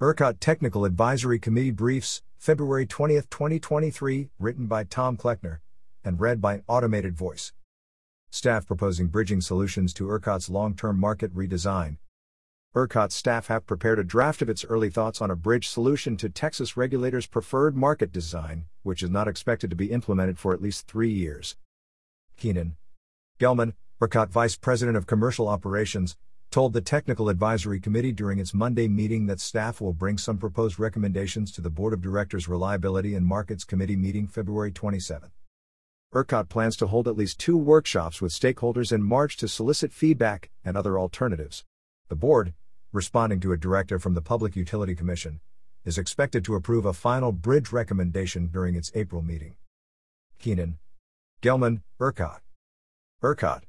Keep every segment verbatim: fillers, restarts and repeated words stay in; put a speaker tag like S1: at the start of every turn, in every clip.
S1: ERCOT Technical Advisory Committee Briefs, February twentieth, twenty twenty-three, written by Tom Kleckner, and read by Automated Voice. Staff proposing bridging solutions to ERCOT's long-term market redesign. ERCOT staff have prepared a draft of its early thoughts on a bridge solution to Texas regulators' preferred market design, which is not expected to be implemented for at least three years. Keenan Gelman, ERCOT Vice President of Commercial Operations, told the Technical Advisory Committee during its Monday meeting that staff will bring some proposed recommendations to the Board of Directors Reliability and Markets Committee meeting February twenty-seventh. ERCOT plans to hold at least two workshops with stakeholders in March to solicit feedback and other alternatives. The board, responding to a directive from the Public Utility Commission, is expected to approve a final bridge recommendation during its April meeting. Keenan Gelman, ERCOT. ERCOT.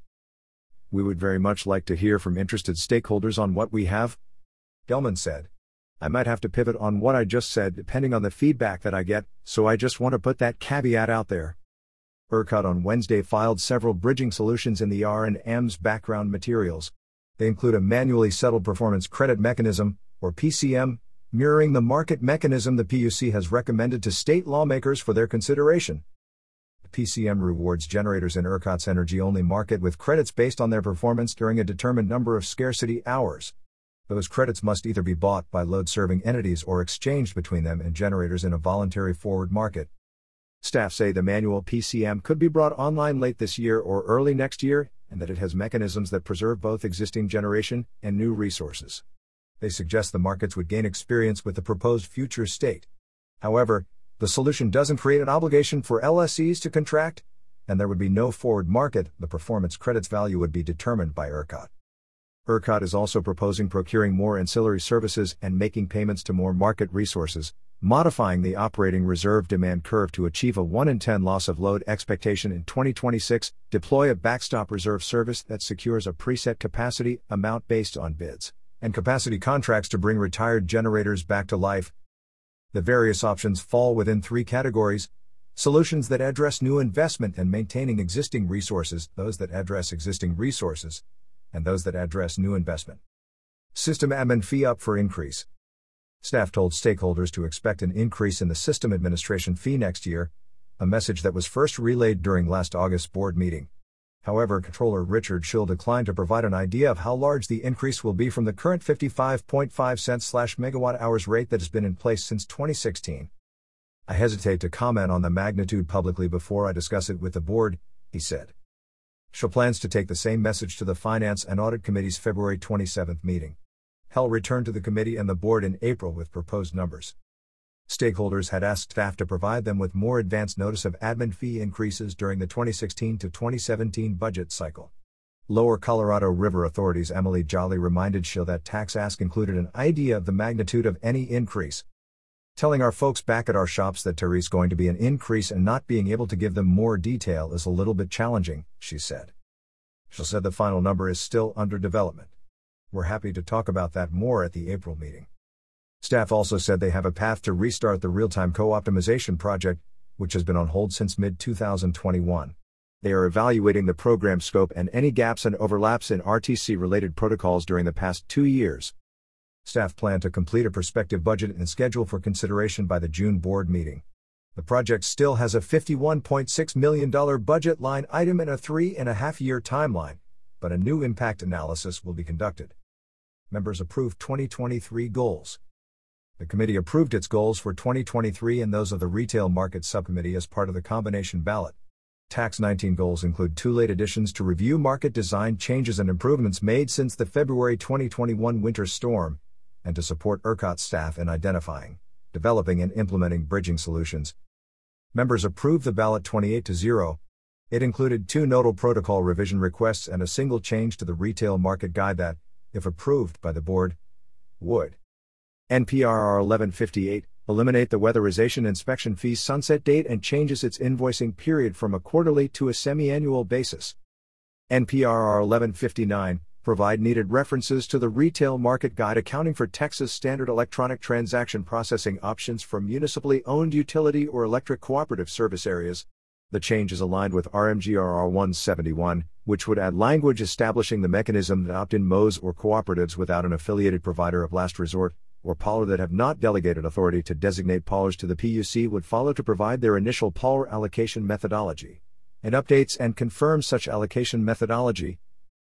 S1: We would very much like to hear from interested stakeholders on what we have, Gelman said. I might have to pivot on what I just said depending on the feedback that I get, so I just want to put that caveat out there. ERCOT on Wednesday filed several bridging solutions in the R and M's background materials. They include a manually settled performance credit mechanism, or P C M, mirroring the market mechanism the P U C has recommended to state lawmakers for their consideration. P C M rewards generators in ERCOT's energy-only market with credits based on their performance during a determined number of scarcity hours. Those credits must either be bought by load-serving entities or exchanged between them and generators in a voluntary forward market. Staff say the manual P C M could be brought online late this year or early next year, and that it has mechanisms that preserve both existing generation and new resources. They suggest the markets would gain experience with the proposed future state. However, the solution doesn't create an obligation for L S Es to contract, and there would be no forward market. The performance credits value would be determined by ERCOT. ERCOT is also proposing procuring more ancillary services and making payments to more market resources, modifying the operating reserve demand curve to achieve a one in ten loss of load expectation in twenty twenty-six, deploy a backstop reserve service that secures a preset capacity amount based on bids, and capacity contracts to bring retired generators back to life. The various options fall within three categories: solutions that address new investment and maintaining existing resources, those that address existing resources, and those that address new investment. System admin fee up for increase. Staff told stakeholders to expect an increase in the system administration fee next year, a message that was first relayed during last August's board meeting. However, Controller Richard Schill declined to provide an idea of how large the increase will be from the current fifty-five point five cents per megawatt hours rate that has been in place since twenty sixteen. I hesitate to comment on the magnitude publicly before I discuss it with the board, he said. Schill plans to take the same message to the Finance and Audit Committee's February twenty-seventh meeting. He'll return to the committee and the board in April with proposed numbers. Stakeholders had asked staff to provide them with more advance notice of admin fee increases during the twenty sixteen to twenty seventeen budget cycle. Lower Colorado River Authority's Emily Jolly reminded Schill that tax ask included an idea of the magnitude of any increase. Telling our folks back at our shops that there's going to be an increase and not being able to give them more detail is a little bit challenging, she said. Schill said the final number is still under development. We're happy to talk about that more at the April meeting. Staff also said they have a path to restart the real-time co-optimization project, which has been on hold since mid twenty twenty-one. They are evaluating the program scope and any gaps and overlaps in R T C-related protocols during the past two years. Staff plan to complete a prospective budget and schedule for consideration by the June board meeting. The project still has a fifty-one point six million dollars budget line item and a three and a half year timeline, but a new impact analysis will be conducted. Members approved twenty twenty-three goals. The committee approved its goals for twenty twenty-three and those of the Retail Market Subcommittee as part of the combination ballot. Tax nineteen goals include two late additions to review market design changes and improvements made since the February twenty twenty-one winter storm, and to support ERCOT staff in identifying, developing and implementing bridging solutions. Members approved the ballot twenty-eight to zero. It included two nodal protocol revision requests and a single change to the retail market guide that, if approved by the board, would N P R R eleven fifty-eight, eliminate the weatherization inspection fees sunset date and changes its invoicing period from a quarterly to a semi-annual basis. N P R R eleven fifty-nine, provide needed references to the retail market guide accounting for Texas standard electronic transaction processing options for municipally owned utility or electric cooperative service areas. The change is aligned with R M G R R one seventy-one, which would add language establishing the mechanism that opt-in M Os or cooperatives without an affiliated provider of last resort, or P A L R that have not delegated authority to designate P A L Rs to the P U C would follow to provide their initial P A L R allocation methodology, and updates and confirm such allocation methodology,